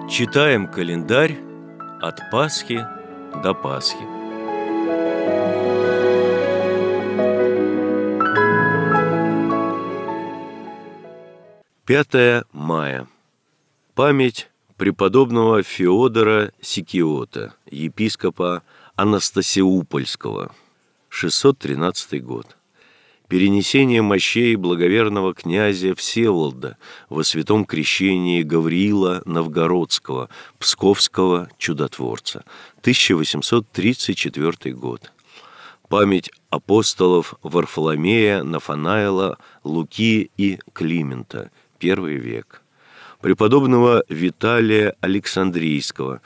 Читаем календарь от Пасхи до Пасхи. Пятое мая. Память преподобного Феодора Сикиота, епископа Анастасиупольского, 613 год. Перенесение мощей благоверного князя Всеволода во святом крещении Гавриила Новгородского, псковского чудотворца, 1834 год. Память апостолов Варфоломея, Нафанаила, Луки и Климента, I век. Преподобного Виталия Александрийского,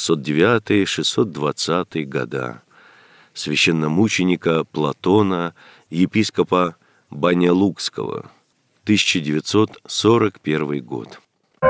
609-620 года. Священномученика Платона, епископа Банялукского, 1941 год.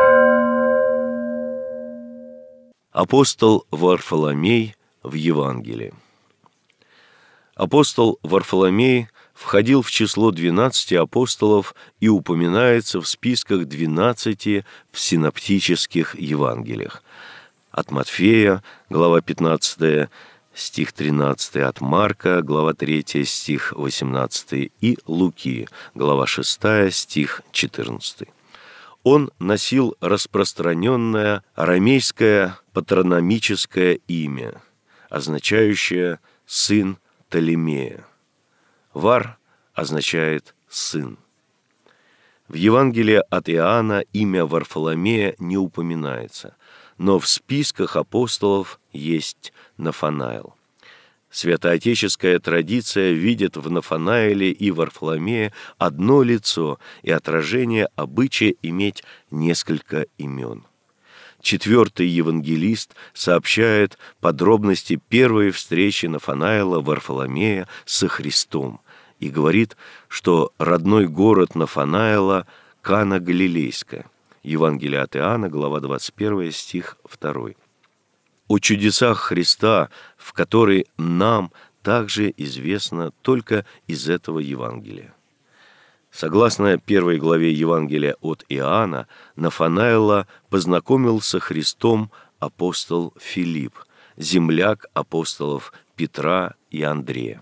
Апостол Варфоломей в Евангелии. Апостол Варфоломей входил в число 12 апостолов и упоминается в списках 12 в синоптических Евангелиях. От Матфея, глава 15, стих 13, от Марка, глава 3, стих 18, и Луки, глава 6, стих 14. Он носил распространенное арамейское патрономическое имя, означающее «сын Птолемея». Вар означает «сын». В Евангелии от Иоанна имя Варфоломея не упоминается, но в списках апостолов есть Нафанаил. Святоотеческая традиция видит в Нафанаиле и Варфоломее одно лицо и отражение обычая иметь несколько имен. 4-й евангелист сообщает подробности первой встречи Нафанаила Варфоломея со Христом и говорит, что родной город Нафанаила – Кана Галилейская. Евангелие от Иоанна, глава 21, стих 2. О чудесах Христа, в которой нам также известно только из этого Евангелия. Согласно первой главе Евангелия от Иоанна, Нафанаила познакомил со Христом апостол Филипп, земляк апостолов Петра и Андрея.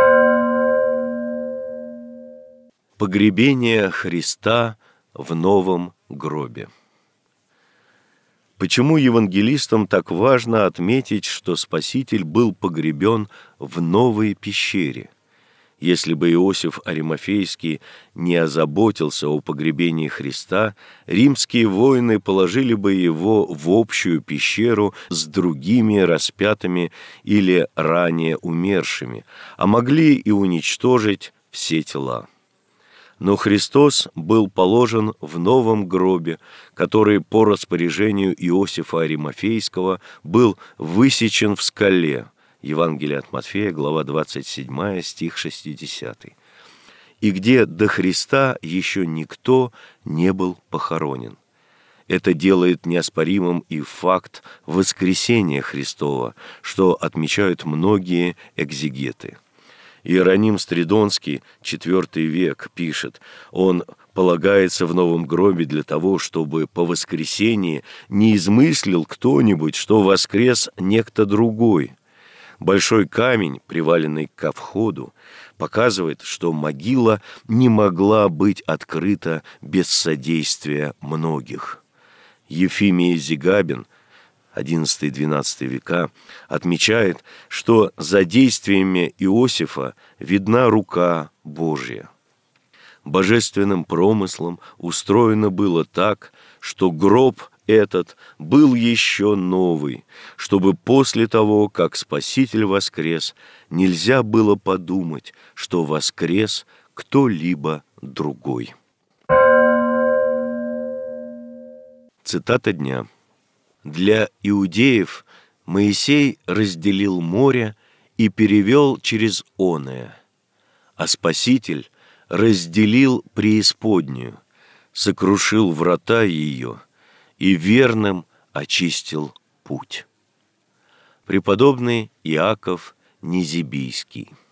Погребение Христа в новом гробе. Почему евангелистам так важно отметить, что Спаситель был погребен в новой пещере? Если бы Иосиф Аримафейский не озаботился о погребении Христа, римские воины положили бы его в общую пещеру с другими распятыми или ранее умершими, а могли и уничтожить все тела. Но Христос был положен в новом гробе, который по распоряжению Иосифа Аримафейского был высечен в скале. Евангелие от Матфея, глава 27, стих 60. И где до Христа еще никто не был похоронен. Это делает неоспоримым и факт воскресения Христова, что отмечают многие экзегеты. Иероним Стридонский, IV век, пишет: «Он полагается в новом гробе для того, чтобы по воскресении не измыслил кто-нибудь, что воскрес некто другой». Большой камень, приваленный ко входу, показывает, что могила не могла быть открыта без содействия многих. Ефимий Зигабин, XI-XII века, отмечает, что за действиями Иосифа видна рука Божья. Божественным промыслом устроено было так, что гроб этот был еще новый, чтобы после того, как Спаситель воскрес, нельзя было подумать, что воскрес кто-либо другой. Цитата дня. «Для иудеев Моисей разделил море и перевел через оное, а Спаситель разделил преисподнюю, сокрушил врата ее и верным очистил путь». Преподобный Иаков Низибийский.